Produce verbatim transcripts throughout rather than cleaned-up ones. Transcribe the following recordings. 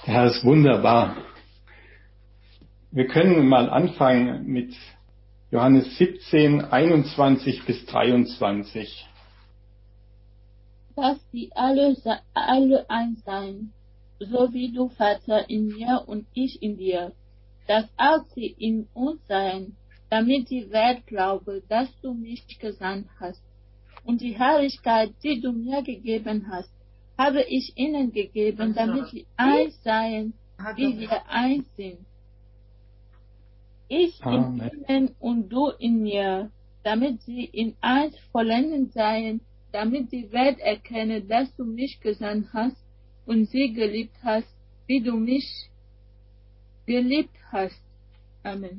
Der Herr ist wunderbar. Wir können mal anfangen mit Johannes siebzehn, einundzwanzig bis dreiundzwanzig. Dass sie alle, alle eins seien, so wie du, Vater, in mir und ich in dir, dass auch sie in uns seien, damit die Welt glaube, dass du mich gesandt hast. Und die Herrlichkeit, die du mir gegeben hast, habe ich ihnen gegeben, damit sie eins seien, wie wir eins sind. Ich in ihnen und du in mir, damit sie in eins vollendet seien, damit die Welt erkenne, dass du mich gesandt hast und sie geliebt hast, wie du mich geliebt hast. Amen.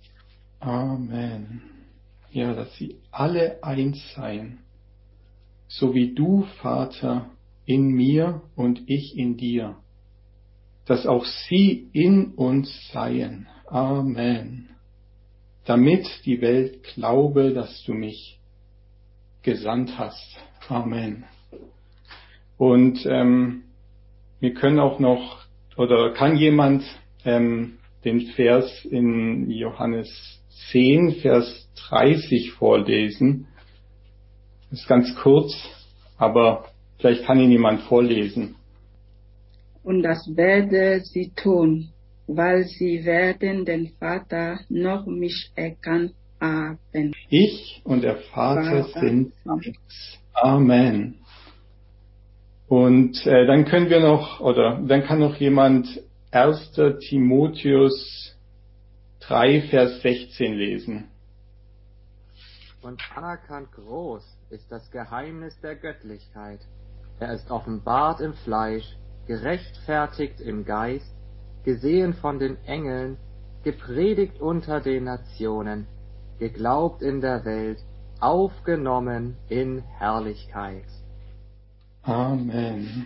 Amen. Ja, dass sie alle eins seien, so wie du, Vater, in mir und ich in dir, dass auch sie in uns seien. Amen. Damit die Welt glaube, dass du mich gesandt hast. Amen. Und ähm, wir können auch noch, oder kann jemand ähm, den Vers in Johannes zehn, Vers dreißig vorlesen? Das ist ganz kurz, aber vielleicht kann ihn jemand vorlesen. Und das werde sie tun, weil sie werden den Vater noch mich erkannt haben. Ich und der Vater Vater. sind eins. Amen. Und äh, dann können wir noch, oder dann kann noch jemand erster Timotheus drei, Vers sechzehn lesen. Und anerkannt groß ist das Geheimnis der Göttlichkeit. Er ist offenbart im Fleisch, gerechtfertigt im Geist, gesehen von den Engeln, gepredigt unter den Nationen, geglaubt in der Welt, aufgenommen in Herrlichkeit. Amen.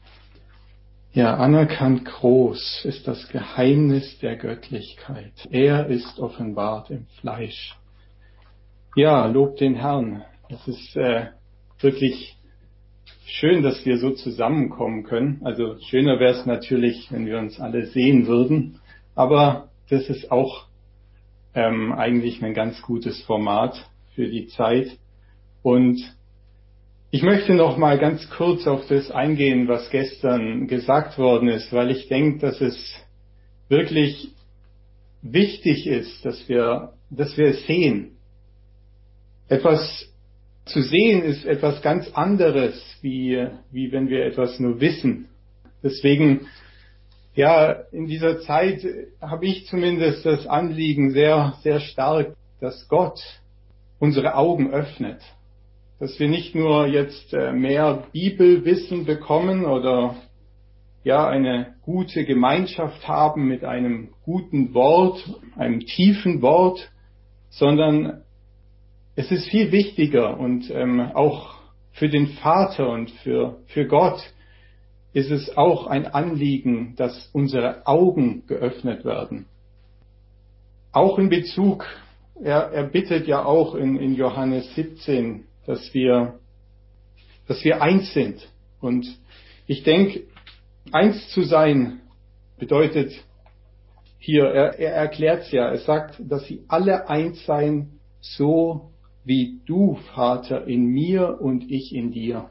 Ja, anerkannt groß ist das Geheimnis der Göttlichkeit. Er ist offenbart im Fleisch. Ja, lob den Herrn. Es ist äh, wirklich schön, dass wir so zusammenkommen können. Also schöner wäre es natürlich, wenn wir uns alle sehen würden. Aber das ist auch ähm, eigentlich ein ganz gutes Format für die Zeit. Und ich möchte noch mal ganz kurz auf das eingehen, was gestern gesagt worden ist, weil ich denke, dass es wirklich wichtig ist, dass wir, dass wir es sehen. Etwas zu sehen ist etwas ganz anderes, wie, wie wenn wir etwas nur wissen. Deswegen, ja, in dieser Zeit habe ich zumindest das Anliegen sehr, sehr stark, dass Gott unsere Augen öffnet. Dass wir nicht nur jetzt mehr Bibelwissen bekommen oder ja eine gute Gemeinschaft haben mit einem guten Wort, einem tiefen Wort, sondern es ist viel wichtiger und ähm, auch für den Vater und für, für Gott ist es auch ein Anliegen, dass unsere Augen geöffnet werden. Auch in Bezug, er, er bittet ja auch in, in Johannes siebzehn, dass wir, dass wir eins sind. Und ich denke, eins zu sein bedeutet hier, er, er erklärt es ja, er sagt, dass sie alle eins seien, so wie du, Vater, in mir und ich in dir.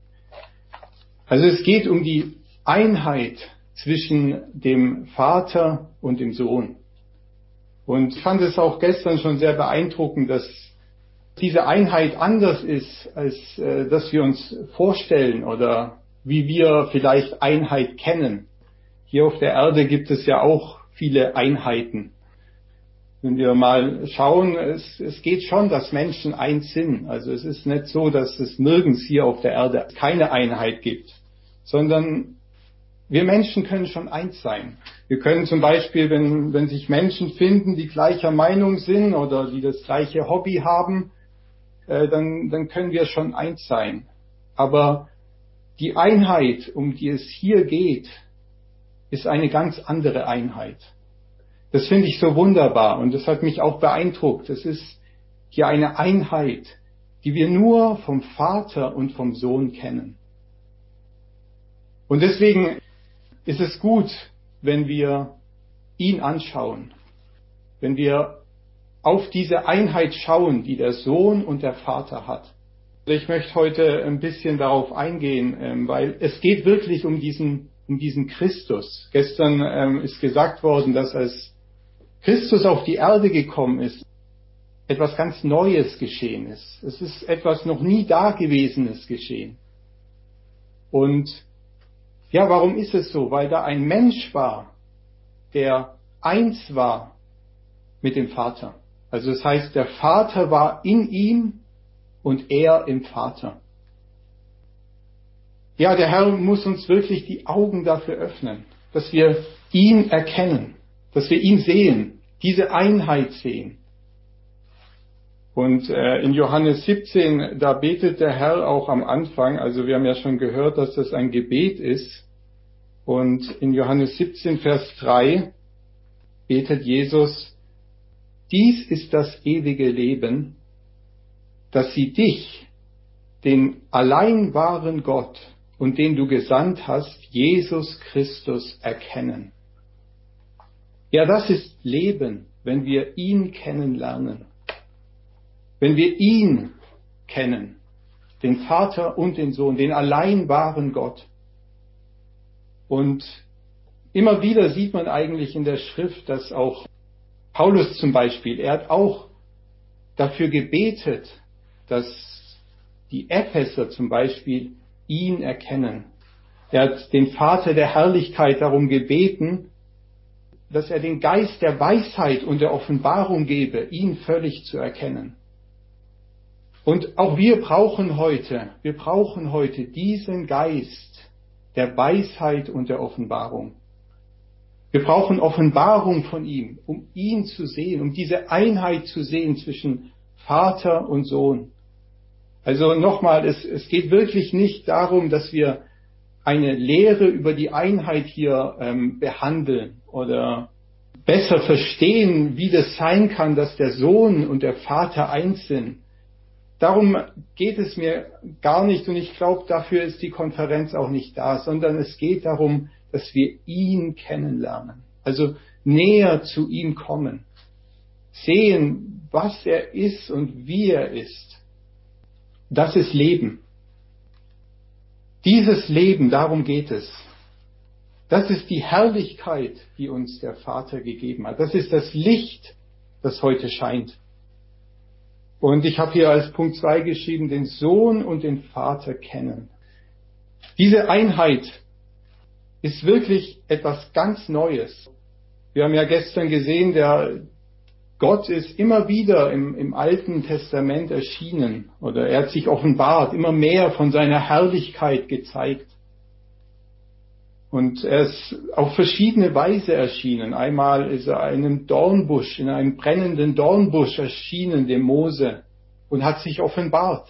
Also es geht um die Einheit zwischen dem Vater und dem Sohn. Und ich fand es auch gestern schon sehr beeindruckend, dass diese Einheit anders ist, als äh, dass wir uns vorstellen oder wie wir vielleicht Einheit kennen. Hier auf der Erde gibt es ja auch viele Einheiten. Wenn wir mal schauen, es, es geht schon, dass Menschen eins sind. Also es ist nicht so, dass es nirgends hier auf der Erde keine Einheit gibt, sondern wir Menschen können schon eins sein. Wir können zum Beispiel, wenn, wenn sich Menschen finden, die gleicher Meinung sind oder die das gleiche Hobby haben, äh, dann, dann können wir schon eins sein. Aber die Einheit, um die es hier geht, ist eine ganz andere Einheit. Das finde ich so wunderbar und das hat mich auch beeindruckt. Es ist hier eine Einheit, die wir nur vom Vater und vom Sohn kennen. Und deswegen ist es gut, wenn wir ihn anschauen, wenn wir auf diese Einheit schauen, die der Sohn und der Vater hat. Ich möchte heute ein bisschen darauf eingehen, weil es geht wirklich um diesen, um diesen Christus. Gestern ähm, ist gesagt worden, dass als Christus auf die Erde gekommen ist, etwas ganz Neues geschehen ist. Es ist etwas noch nie Dagewesenes geschehen. Und ja, warum ist es so? Weil da ein Mensch war, der eins war mit dem Vater. Also das heißt, der Vater war in ihm und er im Vater. Ja, der Herr muss uns wirklich die Augen dafür öffnen, dass wir ihn erkennen, dass wir ihn sehen, diese Einheit sehen. Und äh, in Johannes siebzehn, da betet der Herr auch am Anfang, also wir haben ja schon gehört, dass das ein Gebet ist. Und in Johannes siebzehn, Vers drei betet Jesus: Dies ist das ewige Leben, dass sie dich, den allein wahren Gott und den du gesandt hast, Jesus Christus, erkennen. Ja, das ist Leben, wenn wir ihn kennenlernen. Wenn wir ihn kennen, den Vater und den Sohn, den allein wahren Gott. Und immer wieder sieht man eigentlich in der Schrift, dass auch Paulus zum Beispiel, er hat auch dafür gebetet, dass die Epheser zum Beispiel ihn erkennen. Er hat den Vater der Herrlichkeit darum gebeten, dass er den Geist der Weisheit und der Offenbarung gebe, ihn völlig zu erkennen. Und auch wir brauchen heute, wir brauchen heute diesen Geist der Weisheit und der Offenbarung. Wir brauchen Offenbarung von ihm, um ihn zu sehen, um diese Einheit zu sehen zwischen Vater und Sohn. Also nochmal, es, es geht wirklich nicht darum, dass wir eine Lehre über die Einheit hier ähm, behandeln oder besser verstehen, wie das sein kann, dass der Sohn und der Vater eins sind. Darum geht es mir gar nicht und ich glaube, dafür ist die Konferenz auch nicht da, sondern es geht darum, dass wir ihn kennenlernen, also näher zu ihm kommen, sehen, was er ist und wie er ist. Das ist Leben. Dieses Leben, darum geht es. Das ist die Herrlichkeit, die uns der Vater gegeben hat. Das ist das Licht, das heute scheint. Und ich habe hier als Punkt zwei geschrieben, den Sohn und den Vater kennen. Diese Einheit ist wirklich etwas ganz Neues. Wir haben ja gestern gesehen, der Gott ist immer wieder im, im Alten Testament erschienen oder er hat sich offenbart, immer mehr von seiner Herrlichkeit gezeigt. Und er ist auf verschiedene Weise erschienen. Einmal ist er in einem Dornbusch, in einem brennenden Dornbusch erschienen, dem Mose, und hat sich offenbart.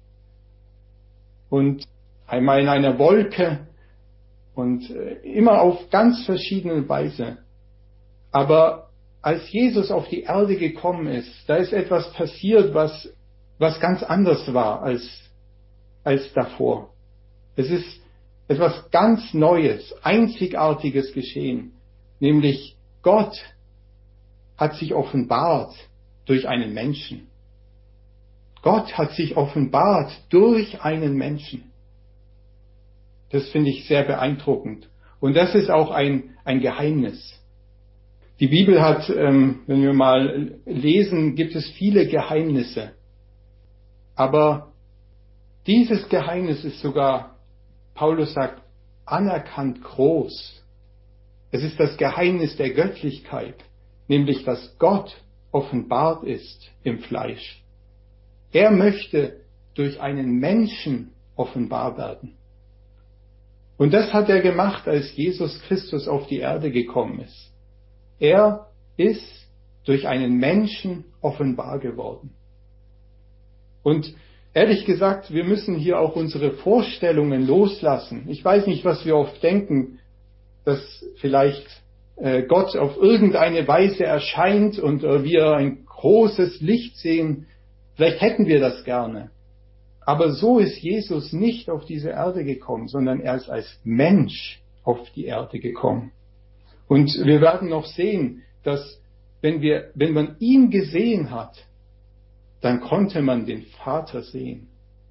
Und einmal in einer Wolke und immer auf ganz verschiedene Weise. Aber als Jesus auf die Erde gekommen ist, da ist etwas passiert, was, was ganz anders war als, als davor. Es ist etwas ganz Neues, Einzigartiges geschehen, nämlich Gott hat sich offenbart durch einen Menschen. Gott hat sich offenbart durch einen Menschen. Das finde ich sehr beeindruckend. Und das ist auch ein, ein Geheimnis. Die Bibel hat, ähm, wenn wir mal lesen, gibt es viele Geheimnisse. Aber dieses Geheimnis ist sogar, Paulus sagt, anerkannt groß. Es ist das Geheimnis der Göttlichkeit, nämlich dass Gott offenbart ist im Fleisch. Er möchte durch einen Menschen offenbar werden. Und das hat er gemacht, als Jesus Christus auf die Erde gekommen ist. Er ist durch einen Menschen offenbar geworden. Und ehrlich gesagt, wir müssen hier auch unsere Vorstellungen loslassen. Ich weiß nicht, was wir oft denken, dass vielleicht äh, Gott auf irgendeine Weise erscheint und äh, wir ein großes Licht sehen. Vielleicht hätten wir das gerne. Aber so ist Jesus nicht auf diese Erde gekommen, sondern er ist als Mensch auf die Erde gekommen. Und wir werden noch sehen, dass wenn wir, wenn man ihn gesehen hat, dann konnte man den Vater sehen.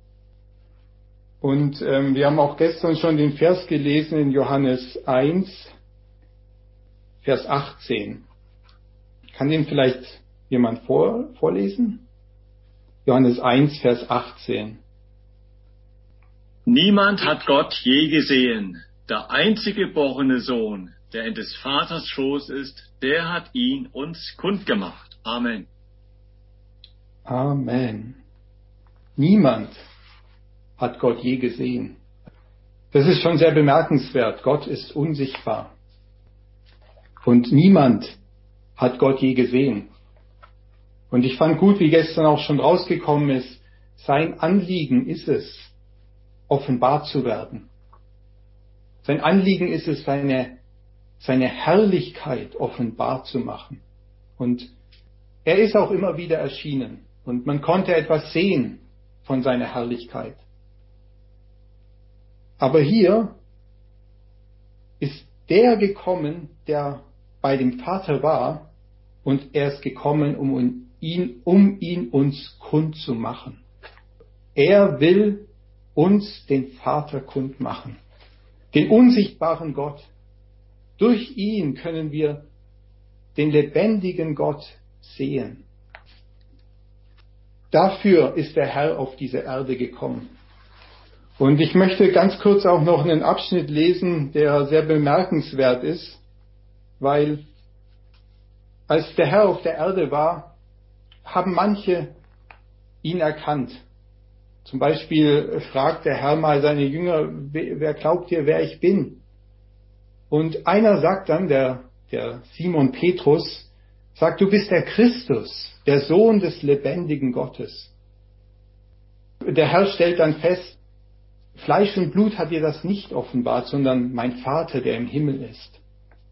Und ähm, wir haben auch gestern schon den Vers gelesen in Johannes eins, Vers achtzehn. Kann den vielleicht jemand vor, vorlesen? Johannes eins, Vers achtzehn. Niemand hat Gott je gesehen. Der einzige geborene Sohn, der in des Vaters Schoß ist, der hat ihn uns kundgemacht. Amen. Amen. Niemand hat Gott je gesehen. Das ist schon sehr bemerkenswert. Gott ist unsichtbar. Und niemand hat Gott je gesehen. Und ich fand gut, wie gestern auch schon rausgekommen ist, sein Anliegen ist es, offenbart zu werden. Sein Anliegen ist es, seine, seine Herrlichkeit offenbart zu machen. Und er ist auch immer wieder erschienen. Und man konnte etwas sehen von seiner Herrlichkeit. Aber hier ist der gekommen, der bei dem Vater war, und er ist gekommen, um ihn, um ihn uns kund zu machen. Er will uns den Vater kund machen, den unsichtbaren Gott. Durch ihn können wir den lebendigen Gott sehen. Dafür ist der Herr auf diese Erde gekommen. Und ich möchte ganz kurz auch noch einen Abschnitt lesen, der sehr bemerkenswert ist, weil als der Herr auf der Erde war, haben manche ihn erkannt. Zum Beispiel fragt der Herr mal seine Jünger, wer glaubt ihr, wer ich bin? Und einer sagt dann, der, der Simon Petrus, sagt, du bist der Christus, der Sohn des lebendigen Gottes. Der Herr stellt dann fest, Fleisch und Blut hat dir das nicht offenbart, sondern mein Vater, der im Himmel ist.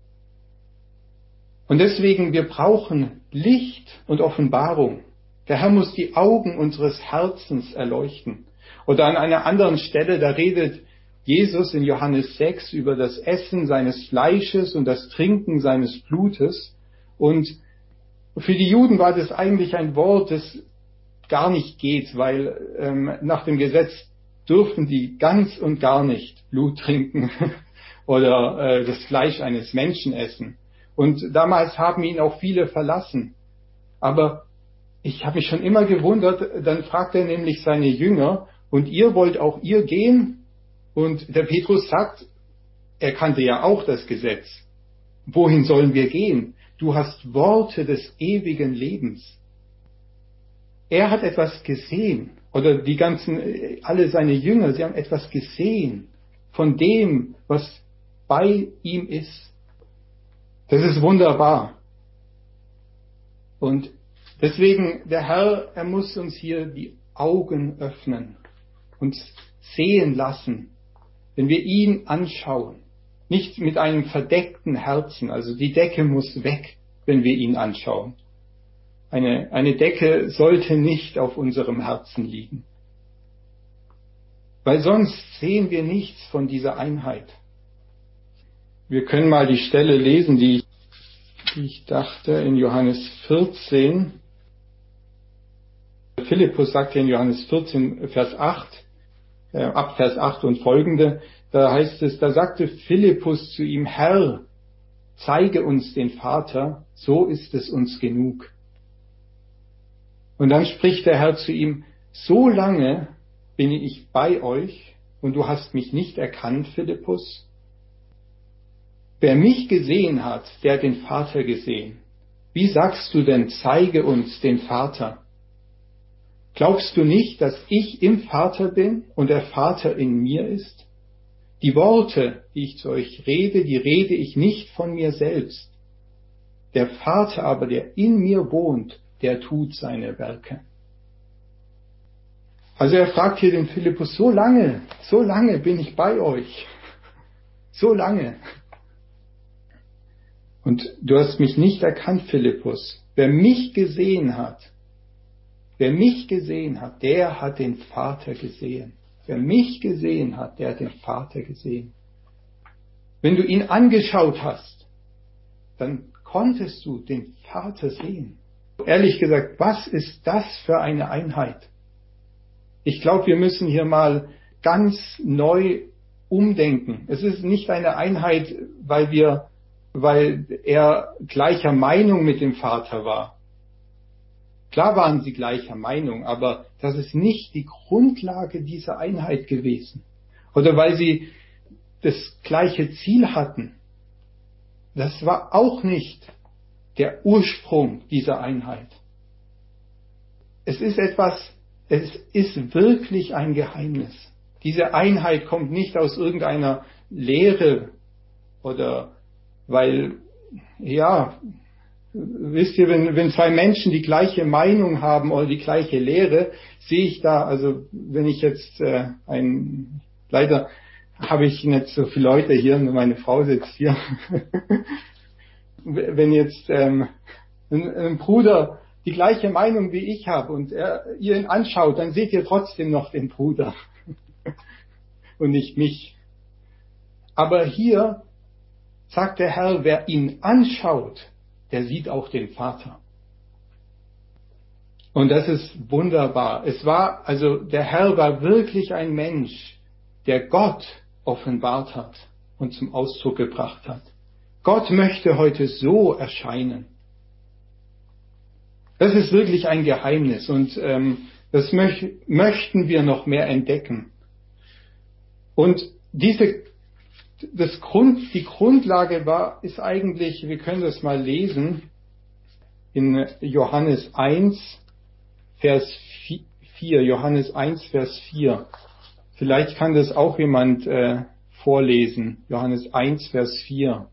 Und deswegen, wir brauchen Licht und Offenbarung. Der Herr muss die Augen unseres Herzens erleuchten. Oder an einer anderen Stelle, da redet Jesus in Johannes sechs über das Essen seines Fleisches und das Trinken seines Blutes. Und für die Juden war das eigentlich ein Wort, das gar nicht geht, weil ähm, nach dem Gesetz durften die ganz und gar nicht Blut trinken oder äh, das Fleisch eines Menschen essen. Und damals haben ihn auch viele verlassen. Aber ich habe mich schon immer gewundert, dann fragt er nämlich seine Jünger, und ihr wollt auch ihr gehen? Und der Petrus sagt, er kannte ja auch das Gesetz. Wohin sollen wir gehen? Du hast Worte des ewigen Lebens. Er hat etwas gesehen, oder die ganzen, alle seine Jünger, sie haben etwas gesehen von dem, was bei ihm ist. Das ist wunderbar. Und deswegen, der Herr, er muss uns hier die Augen öffnen, uns sehen lassen, wenn wir ihn anschauen. Nicht mit einem verdeckten Herzen, also die Decke muss weg, wenn wir ihn anschauen. Eine, eine Decke sollte nicht auf unserem Herzen liegen. Weil sonst sehen wir nichts von dieser Einheit. Wir können mal die Stelle lesen, die, die ich dachte, in Johannes vierzehn. Philippus sagt in Johannes vierzehn, Vers acht, äh, ab Vers acht und folgende, da heißt es, da sagte Philippus zu ihm, Herr, zeige uns den Vater, so ist es uns genug. Und dann spricht der Herr zu ihm, so lange bin ich bei euch und du hast mich nicht erkannt, Philippus. Wer mich gesehen hat, der hat den Vater gesehen. Wie sagst du denn, zeige uns den Vater? Glaubst du nicht, dass ich im Vater bin und der Vater in mir ist? Die Worte, die ich zu euch rede, die rede ich nicht von mir selbst. Der Vater aber, der in mir wohnt, der tut seine Werke. Also er fragt hier den Philippus, so lange, so lange bin ich bei euch. So lange. Und du hast mich nicht erkannt, Philippus. Wer mich gesehen hat, wer mich gesehen hat, der hat den Vater gesehen. Wer mich gesehen hat, der hat den Vater gesehen. Wenn du ihn angeschaut hast, dann konntest du den Vater sehen. Ehrlich gesagt, was ist das für eine Einheit? Ich glaube, wir müssen hier mal ganz neu umdenken. Es ist nicht eine Einheit, weil wir, weil er gleicher Meinung mit dem Vater war. Klar waren sie gleicher Meinung, aber das ist nicht die Grundlage dieser Einheit gewesen. Oder weil sie das gleiche Ziel hatten. Das war auch nicht der Ursprung dieser Einheit. Es ist etwas, es ist wirklich ein Geheimnis. Diese Einheit kommt nicht aus irgendeiner Lehre oder weil, ja, wisst ihr, wenn, wenn zwei Menschen die gleiche Meinung haben oder die gleiche Lehre, sehe ich da, also wenn ich jetzt äh, ein, leider habe ich nicht so viele Leute hier, nur meine Frau sitzt hier. Wenn jetzt ähm, ein, ein Bruder die gleiche Meinung wie ich habe und er, ihr ihn anschaut, dann seht ihr trotzdem noch den Bruder und nicht mich. Aber hier sagt der Herr, wer ihn anschaut, der sieht auch den Vater. Und das ist wunderbar. Es war, also der Herr war wirklich ein Mensch, der Gott offenbart hat und zum Ausdruck gebracht hat. Gott möchte heute so erscheinen. Das ist wirklich ein Geheimnis und ähm, das möch, möchten wir noch mehr entdecken. Und diese, das Grund, die Grundlage war, ist eigentlich, wir können das mal lesen, in Johannes eins, Vers vier, Johannes eins, Vers vier. Vielleicht kann das auch jemand äh, vorlesen. Johannes eins, Vers vier.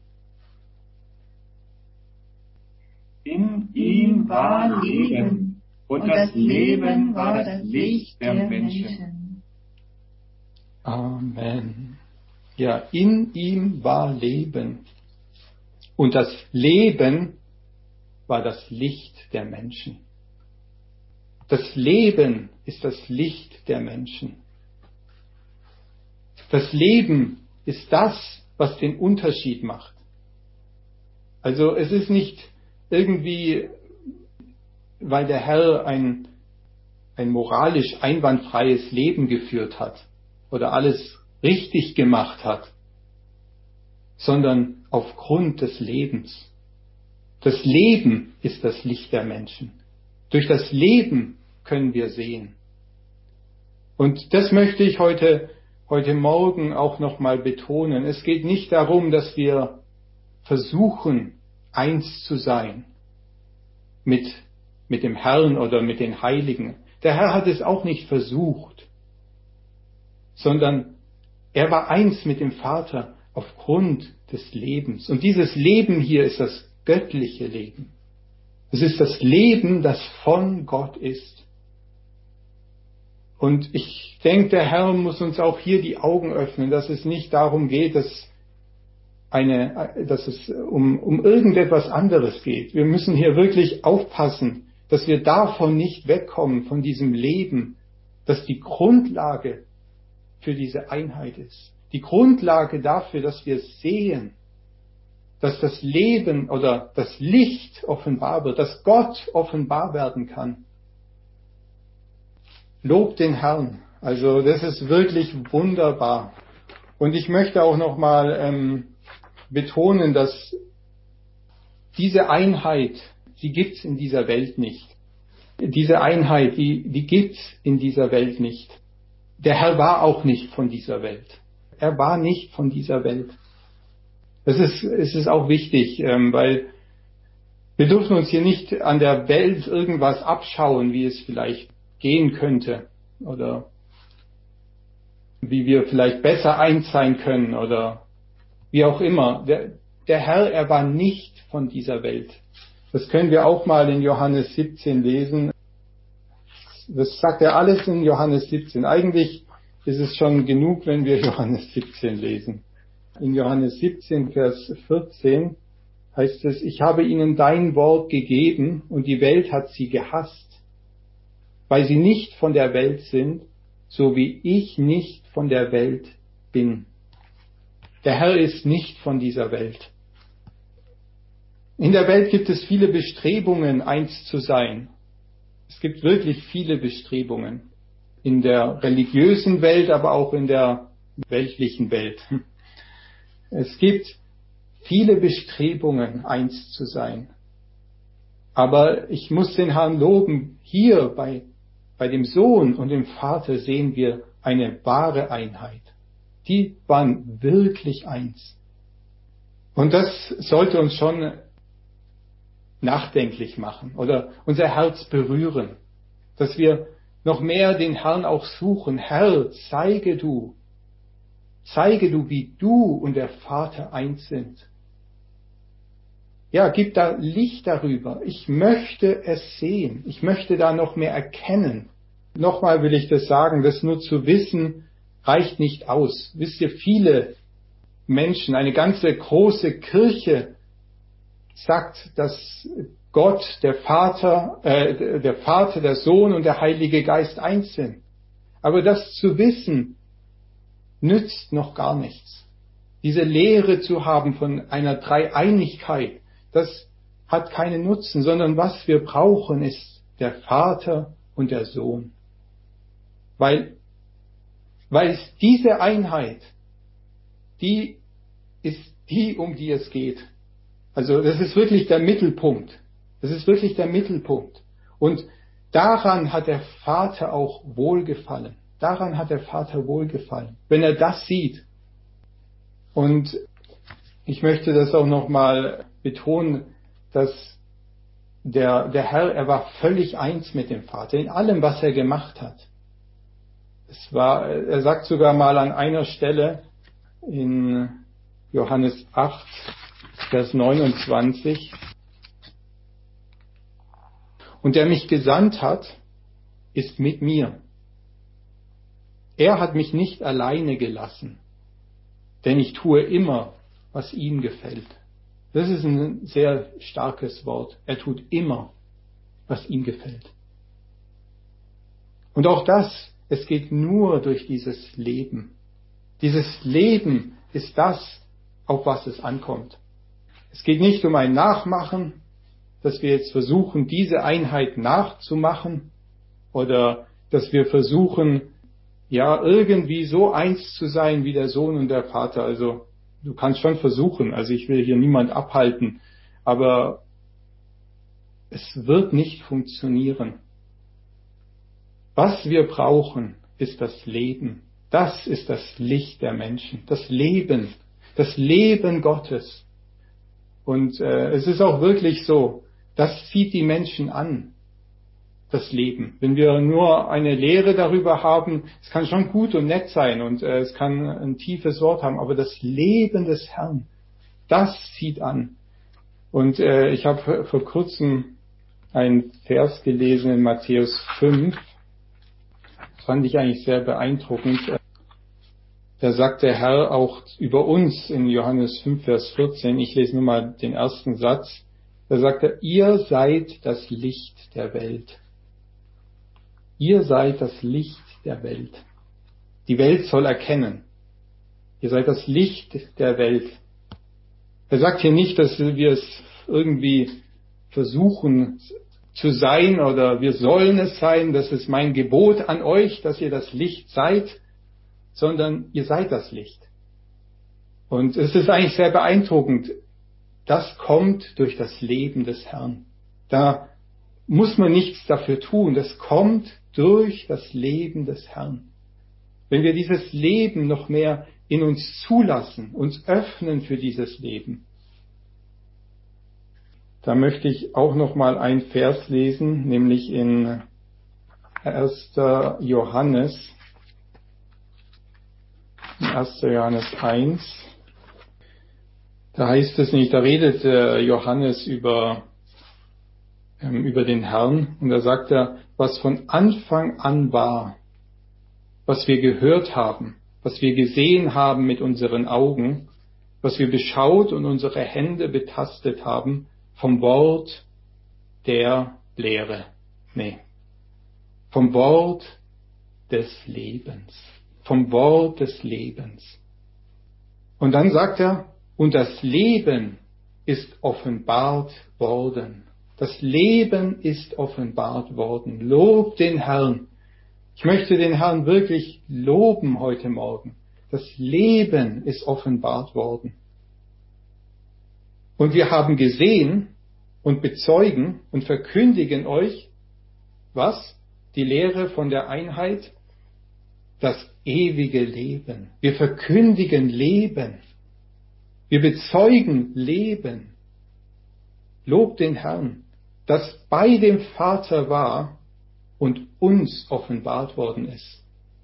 In ihm war Leben, und das Leben war das Licht der Menschen. Amen. Ja, in ihm war Leben. Und das Leben war das Licht der Menschen. Das Leben ist das Licht der Menschen. Das Leben ist das, was den Unterschied macht. Also es ist nicht irgendwie, weil der Herr ein, ein moralisch einwandfreies Leben geführt hat oder alles richtig gemacht hat, sondern aufgrund des Lebens. Das Leben ist das Licht der Menschen. Durch das Leben können wir sehen. Und das möchte ich heute, heute Morgen auch nochmal betonen. Es geht nicht darum, dass wir versuchen, eins zu sein mit, mit dem Herrn oder mit den Heiligen. Der Herr hat es auch nicht versucht, sondern er war eins mit dem Vater aufgrund des Lebens. Und dieses Leben hier ist das göttliche Leben. Es ist das Leben, das von Gott ist. Und ich denke, der Herr muss uns auch hier die Augen öffnen, dass es nicht darum geht, dass eine, dass es um, um irgendetwas anderes geht. Wir müssen hier wirklich aufpassen, dass wir davon nicht wegkommen, von diesem Leben, das die Grundlage für diese Einheit ist. Die Grundlage dafür, dass wir sehen, dass das Leben oder das Licht offenbar wird, dass Gott offenbar werden kann. Lob den Herrn. Also das ist wirklich wunderbar. Und ich möchte auch nochmal ähm, betonen, dass diese Einheit, die gibt's in dieser Welt nicht. Diese Einheit, die, die gibt's in dieser Welt nicht. Der Herr war auch nicht von dieser Welt. Er war nicht von dieser Welt. Das ist, es ist auch wichtig, ähm, weil wir dürfen uns hier nicht an der Welt irgendwas abschauen, wie es vielleicht gehen könnte oder wie wir vielleicht besser eins sein können oder wie auch immer. Der, der Herr, er war nicht von dieser Welt. Das können wir auch mal in Johannes siebzehn lesen. Das sagt er alles in Johannes siebzehn. Eigentlich ist es schon genug, wenn wir Johannes siebzehn lesen. In Johannes siebzehn, Vers vierzehn heißt es, ich habe ihnen dein Wort gegeben und die Welt hat sie gehasst, weil sie nicht von der Welt sind, so wie ich nicht von der Welt bin. Der Herr ist nicht von dieser Welt. In der Welt gibt es viele Bestrebungen, eins zu sein. Es gibt wirklich viele Bestrebungen. In der religiösen Welt, aber auch in der weltlichen Welt. Es gibt viele Bestrebungen, eins zu sein. Aber ich muss den Herrn loben, hier bei, bei dem Sohn und dem Vater sehen wir eine wahre Einheit. Die waren wirklich eins. Und das sollte uns schon nachdenklich machen oder unser Herz berühren, dass wir noch mehr den Herrn auch suchen. Herr, zeige du, zeige du, wie du und der Vater eins sind. Ja, gib da Licht darüber. Ich möchte es sehen. Ich möchte da noch mehr erkennen. Nochmal will ich das sagen, das nur zu wissen reicht nicht aus. Wisst ihr, viele Menschen, eine ganze große Kirche sagt, dass Gott, der Vater, äh, der Vater, der Sohn und der Heilige Geist eins sind. Aber das zu wissen, nützt noch gar nichts. Diese Lehre zu haben von einer Dreieinigkeit, das hat keinen Nutzen, sondern was wir brauchen, ist der Vater und der Sohn. Weil, weil es diese Einheit, die ist die, um die es geht. Also das ist wirklich der Mittelpunkt. Das ist wirklich der Mittelpunkt. Und daran hat der Vater auch wohlgefallen. Daran hat der Vater wohlgefallen, wenn er das sieht. Und ich möchte das auch nochmal betonen, dass der, der Herr, er war völlig eins mit dem Vater in allem, was er gemacht hat. Es war, er sagt sogar mal an einer Stelle in Johannes acht, Vers neunundzwanzig, und der mich gesandt hat, ist mit mir. Er hat mich nicht alleine gelassen, denn ich tue immer, was ihm gefällt. Das ist ein sehr starkes Wort. Er tut immer, was ihm gefällt. Und auch das, es geht nur durch dieses Leben. Dieses Leben ist das, auf was es ankommt. Es geht nicht um ein Nachmachen, dass wir jetzt versuchen, diese Einheit nachzumachen oder dass wir versuchen, ja, irgendwie so eins zu sein wie der Sohn und der Vater. Also du kannst schon versuchen, also ich will hier niemand abhalten, aber es wird nicht funktionieren. Was wir brauchen, ist das Leben. Das ist das Licht der Menschen, das Leben, das Leben Gottes. Und äh, es ist auch wirklich so, das zieht die Menschen an, das Leben. Wenn wir nur eine Lehre darüber haben, es kann schon gut und nett sein und äh, es kann ein tiefes Wort haben, aber das Leben des Herrn, das zieht an. Und äh, ich habe vor kurzem einen Vers gelesen in Matthäus fünf, das fand ich eigentlich sehr beeindruckend. Da sagt der Herr auch über uns in Johannes fünf, Vers vierzehn, ich lese nur mal den ersten Satz, da sagt er, ihr seid das Licht der Welt. Ihr seid das Licht der Welt. Die Welt soll erkennen. Ihr seid das Licht der Welt. Er sagt hier nicht, dass wir es irgendwie versuchen zu sein oder wir sollen es sein, das ist mein Gebot an euch, dass ihr das Licht seid, sondern ihr seid das Licht. Und es ist eigentlich sehr beeindruckend. Das kommt durch das Leben des Herrn. Da muss man nichts dafür tun. Das kommt durch das Leben des Herrn. Wenn wir dieses Leben noch mehr in uns zulassen, uns öffnen für dieses Leben, da möchte ich auch noch mal einen Vers lesen, nämlich in erster Johannes, erster Johannes eins. Da heißt es nicht, da redet äh, Johannes über, ähm, über den Herrn und da sagt er, was von Anfang an war, was wir gehört haben, was wir gesehen haben mit unseren Augen, was wir beschaut und unsere Hände betastet haben, vom Wort der Lehre. Nee, vom Wort des Lebens. Vom Wort des Lebens. Und dann sagt er, und das Leben ist offenbart worden. Das Leben ist offenbart worden. Lob den Herrn. Ich möchte den Herrn wirklich loben heute Morgen. Das Leben ist offenbart worden. Und wir haben gesehen und bezeugen und verkündigen euch, was? Die Lehre von der Einheit, das ewige Leben. Wir verkündigen Leben. Wir bezeugen Leben. Lob den Herrn, das bei dem Vater war und uns offenbart worden ist.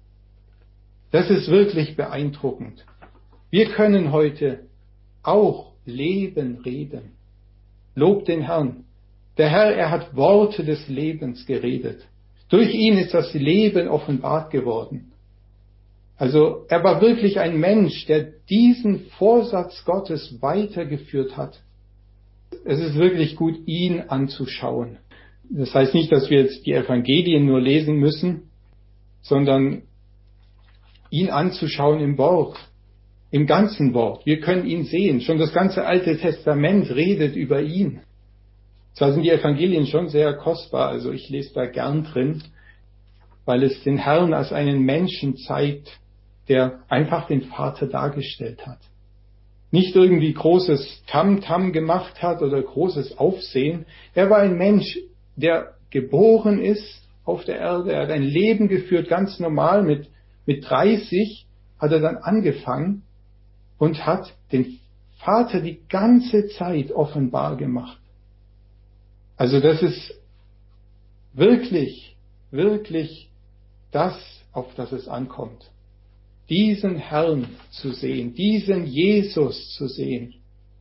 Das ist wirklich beeindruckend. Wir können heute auch Leben reden. Lob den Herrn. Der Herr, er hat Worte des Lebens geredet. Durch ihn ist das Leben offenbart geworden. Also er war wirklich ein Mensch, der diesen Vorsatz Gottes weitergeführt hat. Es ist wirklich gut, ihn anzuschauen. Das heißt nicht, dass wir jetzt die Evangelien nur lesen müssen, sondern ihn anzuschauen im Wort, im ganzen Wort. Wir können ihn sehen. Schon das ganze Alte Testament redet über ihn. Zwar sind die Evangelien schon sehr kostbar, also ich lese da gern drin, weil es den Herrn als einen Menschen zeigt, der einfach den Vater dargestellt hat. Nicht irgendwie großes Tamtam gemacht hat oder großes Aufsehen. Er war ein Mensch, der geboren ist auf der Erde. Er hat ein Leben geführt, ganz normal. Mit, mit dreißig hat er dann angefangen und hat den Vater die ganze Zeit offenbar gemacht. Also das ist wirklich, wirklich das, auf das es ankommt. Diesen Herrn zu sehen, diesen Jesus zu sehen.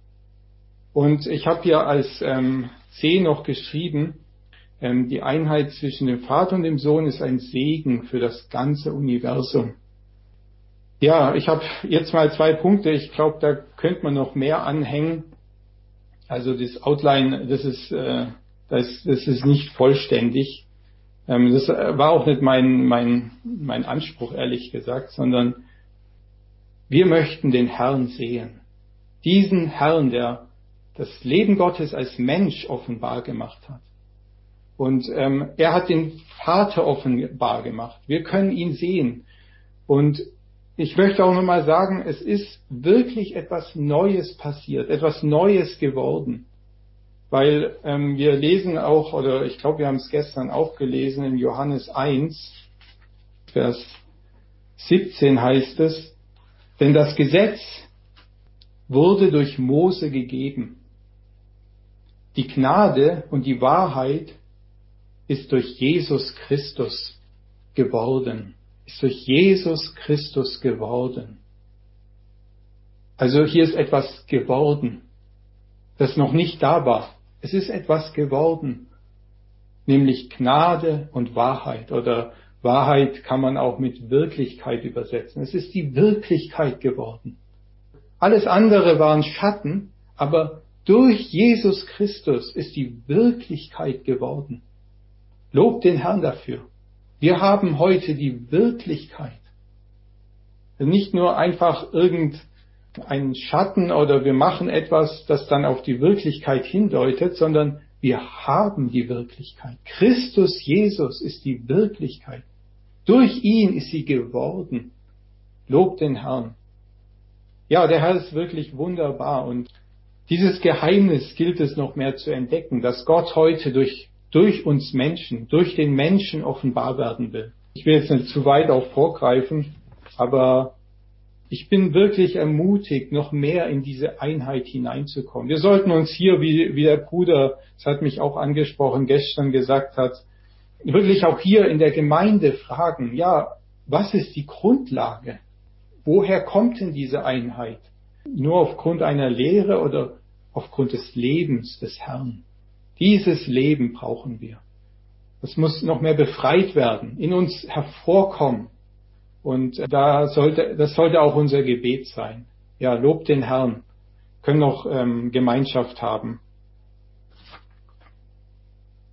Und ich habe hier als ähm, C noch geschrieben, ähm, die Einheit zwischen dem Vater und dem Sohn ist ein Segen für das ganze Universum. Ja, ich habe jetzt mal zwei Punkte. Ich glaube, da könnte man noch mehr anhängen. Also das Outline, das ist, äh, das, das ist nicht vollständig. Ähm, das war auch nicht mein, mein, mein Anspruch, ehrlich gesagt, sondern wir möchten den Herrn sehen. Diesen Herrn, der das Leben Gottes als Mensch offenbar gemacht hat. Und ähm, er hat den Vater offenbar gemacht. Wir können ihn sehen. Und ich möchte auch nochmal sagen, es ist wirklich etwas Neues passiert, etwas Neues geworden. Weil ähm, wir lesen auch, oder ich glaube, wir haben es gestern auch gelesen, in Johannes eins, Vers siebzehn heißt es, denn das Gesetz wurde durch Mose gegeben. Die Gnade und die Wahrheit ist durch Jesus Christus geworden. Ist durch Jesus Christus geworden. Also hier ist etwas geworden, das noch nicht da war. Es ist etwas geworden, nämlich Gnade und Wahrheit. Oder Wahrheit kann man auch mit Wirklichkeit übersetzen. Es ist die Wirklichkeit geworden. Alles andere waren Schatten, aber durch Jesus Christus ist die Wirklichkeit geworden. Lob den Herrn dafür. Wir haben heute die Wirklichkeit. Nicht nur einfach irgendein Schatten oder wir machen etwas, das dann auf die Wirklichkeit hindeutet, sondern wir haben die Wirklichkeit. Christus Jesus ist die Wirklichkeit. Durch ihn ist sie geworden. Lob den Herrn. Ja, der Herr ist wirklich wunderbar und dieses Geheimnis gilt es noch mehr zu entdecken, dass Gott heute durch, durch uns Menschen, durch den Menschen offenbar werden will. Ich will jetzt nicht zu weit auch vorgreifen, aber ich bin wirklich ermutigt, noch mehr in diese Einheit hineinzukommen. Wir sollten uns hier, wie, wie der Bruder, das hat mich auch angesprochen, gestern gesagt hat, wirklich auch hier in der Gemeinde fragen, ja, was ist die Grundlage? Woher kommt denn diese Einheit? Nur aufgrund einer Lehre oder aufgrund des Lebens des Herrn? Dieses Leben brauchen wir. Das muss noch mehr befreit werden, in uns hervorkommen. Und da sollte, das sollte auch unser Gebet sein. Ja, lobt den Herrn. Können noch ähm, Gemeinschaft haben.